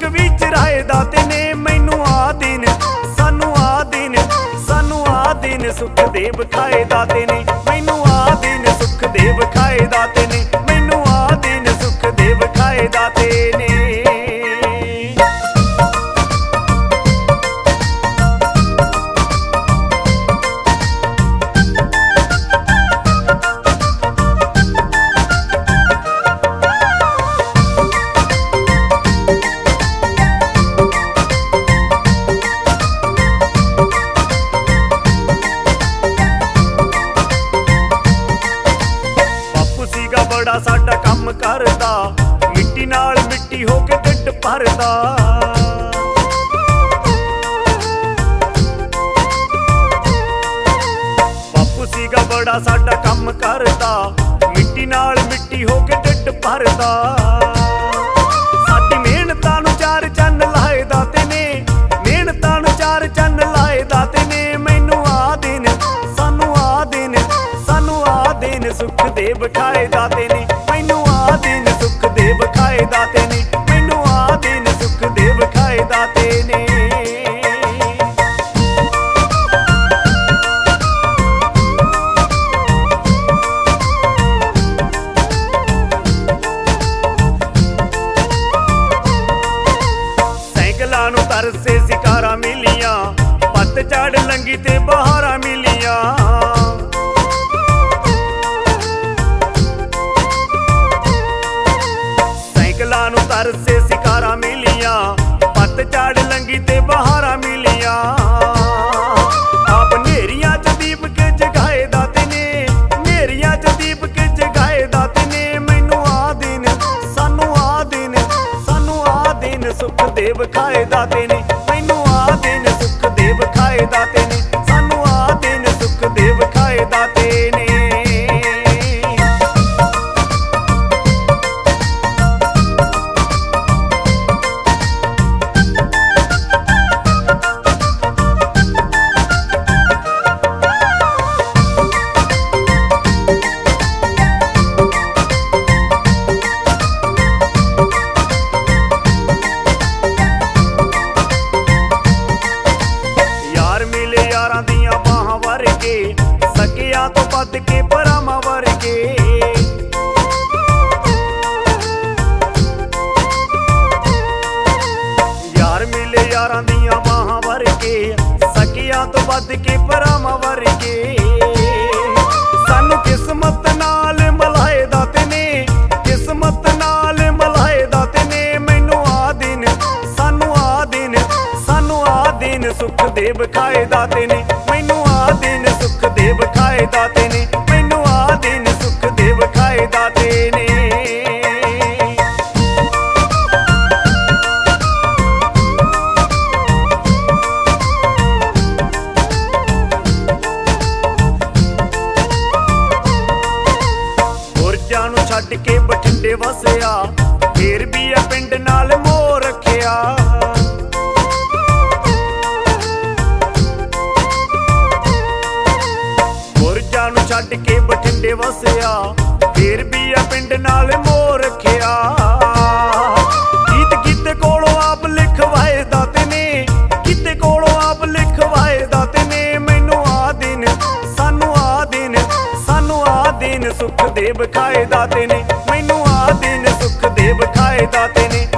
ਵੀ ਚਰਾਏ ਦਾਤੇ ਨੇ। ਮੈਨੂੰ ਆ ਦਿਨ ਸਾਨੂੰ ਆ ਦਿਨ ਸਾਨੂੰ ਆ ਦਿਨ ਸੁੱਖ ਦੇ ਵਿਖਾਏ ਦਾਤੇ ਨੇ। ਮੈਨੂੰ ਆ ਦਿਨ ਸੁੱਖ ਦੇ ਵਿਖਾਏ ਦਾਤੇ ਨੇ। ਮੈਨੂੰ ਆ ਦਿਨ ਸੁੱਖ ਦੇ ਵਿਖਾਏ ਦਾਤੇ ਨੇ। ਬੜਾ ਸਾਡਾ ਕੰਮ ਕਰਦਾ, ਮਿੱਟੀ ਨਾਲ ਮਿੱਟੀ ਹੋ ਕੇ ਢਿੱਡ ਭਰਦਾ। ਬਾਪੂ ਸੀਗਾ ਬੜਾ ਸਾਡਾ ਕੰਮ ਕਰਦਾ, ਮਿੱਟੀ ਨਾਲ ਮਿੱਟੀ ਹੋ ਕੇ ਢਿੱਡ ਭਰਦਾ। ਸਾਡੀ ਮਿਹਨਤਾਂ ਨੂੰ ਚਾਰ ਚੰਨ ਲਾਏ ਦਾਤੇ ਨੇ। ਮਿਹਨਤਾਂ ਨੂੰ ਚਾਰ ਚੰਨ ਲਾਏ ਦਾਤੇ ਨੇ। ਮੈਨੂੰ ਆ ਦਿਨ ਸਾਨੂੰ ਆ ਦਿਨ ਸਾਨੂੰ ਆ ਦਿਨ ਸੁੱਖ ਦੇ ਵਿਖਾਏ ਦਾਤੇ ਨੇ। ਮੈਨੂੰ ਆ ਦਿਨ ਸੁੱਖ ਦੇ ਵਿਖਾਏ ਦਾਤੇ ਨੇ। ਮੈਨੂੰ ਆ ਦਿਨ ਸੁੱਖ ਦੇ ਵਿਖਾਏ ਦਾਤੇ ਨੇ। ਸਾਈਕਲਾਂ ਨੂੰ ਤਰਸੇ ਸਿਕਾਰਾਂ ਮਿਲੀਆਂ, ਪੱਤਝੜ ਲੰਗੀ ਤੇ ਬਹਾਰਾਂ ਮਿਲੀਆਂ। ਸਾਈਕਲਾਂ ਨੂੰ ਤਰਸੇ ਸਿਕਾਰਾਂ ਮਿਲੀਆਂ, ਪੱਤਝੜ ਲੰਗੀ ਤੇ ਬਹਾਰਾਂ ਮਿਲੀਆਂ। ਆਪ ਨੇਰੀਆਂ ਚ ਦੀਪਕ ਜਗਾਏ ਦਾਤੇ ਨੇ। ਨੇਰੀਆਂ ਚ ਦੀਪਕ ਜਗਾਏ ਦਾਤੇ ਨੇ। ਮੈਨੂੰ ਆ ਦਿਨ ਸਾਨੂੰ ਆ ਦਿਨ ਸਾਨੂੰ ਆ ਦਿਨ ਸੁੱਖ ਦੇ ਵਿਖਾਏ ਦਾਤੇ ਨੇ। ਮੈਨੂੰ ਆ ਦਿਨ ਸੁੱਖ ਦੇ ਵਿਖਾਏ ਦਾਤੇ ਨੇ। ਸਾਨੂੰ ਆ ਦਿਨ ਸੁੱਖ ਦੇ ਵਿਖਾਏ ਦਾਤੇ ਨੇ। ਯਾਰਾਂ ਦੀਆਂ ਬਾਹਾਂ ਵਰਗੇ, ਸਕਿਆਂ ਤੋਂ ਵੱਧ ਕੇ ਭਰਾਵਾਂ ਵਰਗੇ। ਯਾਰ ਮਿਲੇ ਯਾਰਾਂ ਦੀਆਂ ਬਾਹਾਂ ਵਰਗੇ, ਸਕਿਆਂ ਤੋਂ ਵੱਧ ਕੇ ਭਰਾਵਾਂ ਵਰਗੇ। ਸਾਨੂੰ ਕਿਸਮਤ ਨਾਲ ਮਿਲਾਏ ਦਾਤੇ ਨੇ। ਕਿਸਮਤ ਨਾਲ ਮਿਲਾਏ ਦਾਤੇ ਨੇ। ਮੈਨੂੰ ਆ ਦਿਨ ਸਾਨੂੰ ਆ ਦਿਨ ਸਾਨੂੰ ਆ ਦਿਨ ਸੁੱਖ ਦੇ ਵਿਖਾਏ ਦਾਤੇ ਨੇ। ਮੈਨੂੰ ਆ ਦਿਨ ਸੁੱਖ ਦੇ ਵਿਖਾਏ ਦਾਤੇ ਨੇ। ਮੈਨੂੰ ਆ ਦਿਨ ਸੁੱਖ ਦੇ ਵਿਖਾਏ ਦਾਤੇ ਨੇ। ਗੁਰਜਾਂ ਨੂੰ ਛੱਡ ਕੇ ਬਠਿੰਡੇ ਵਸਿਆ, ਫੇਰ ਵੀ ਆ ਪਿੰਡ ਨਾਲ ਮੋਹ ਰੱਖਿਆ। ਗੁਰਜਾਂ ਨੂੰ ਛੱਡ ਕੇ ਬਠਿੰਡੇ ਵਸਿਆ, ਫੇਰ ਵੀ ਆ ਪਿੰਡ ਨਾਲ ਮੋਹ ਰੱਖਿਆ। ਗੀਤ ਕਿਤੇ ਕੋਲੋਂ ਆਪ ਲਿਖਵਾਏ ਦਾਤੇ ਨੇ। ਕਿਤੇ ਕੋਲੋਂ ਆਪ ਲਿਖਵਾਏ ਦਾਤੇ ਨੇ। ਮੈਨੂੰ ਆ ਦਿਨ ਸਾਨੂੰ ਆ ਦਿਨ ਸਾਨੂੰ ਆ ਦਿਨ ਸੁੱਖ ਦੇ ਵਿਖਾਏ ਦਾਤੇ ਨੇ। ਮੈਨੂੰ ਆ ਦਿਨ ਸੁੱਖ ਦੇ ਵਿਖਾਏ ਦਾਤੇ ਨੇ।